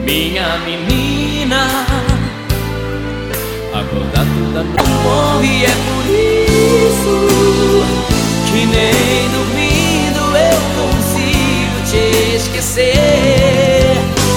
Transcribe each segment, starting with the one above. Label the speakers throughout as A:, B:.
A: minha menina. Acordar toda noite morre, é por isso que nem dormindo eu consigo te esquecer.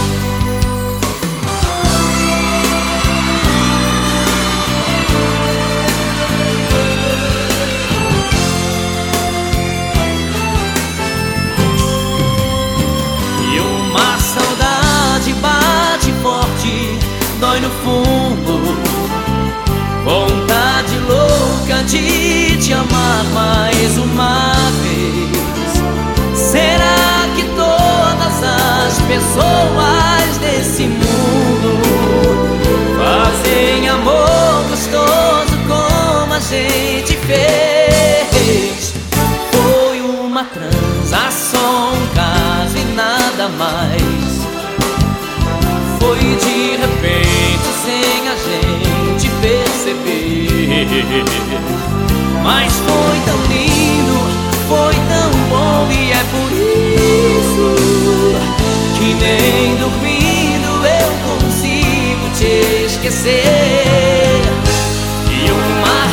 A: E uma saudade bate forte, dói no fundo, vontade louca de te amar mais uma vez. Será que todas as pessoas desse mundo fazem amor gostoso como a gente fez? Foi uma transação, um caso e nada mais. Foi de repente, sem a gente perceber. Mas foi tão lindo, foi tão bom, e é por isso que nem dormindo eu consigo te esquecer. E uma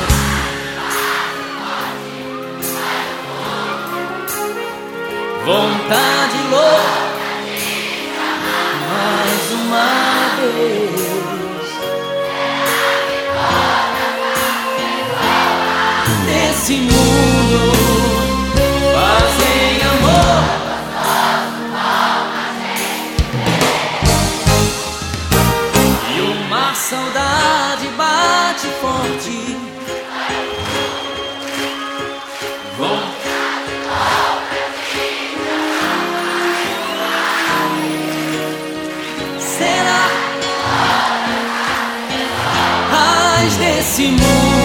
A: vontade louca mais uma vez. Nesse mundo fazem amor, e uma saudade bate forte. Será? Mas nesse mundo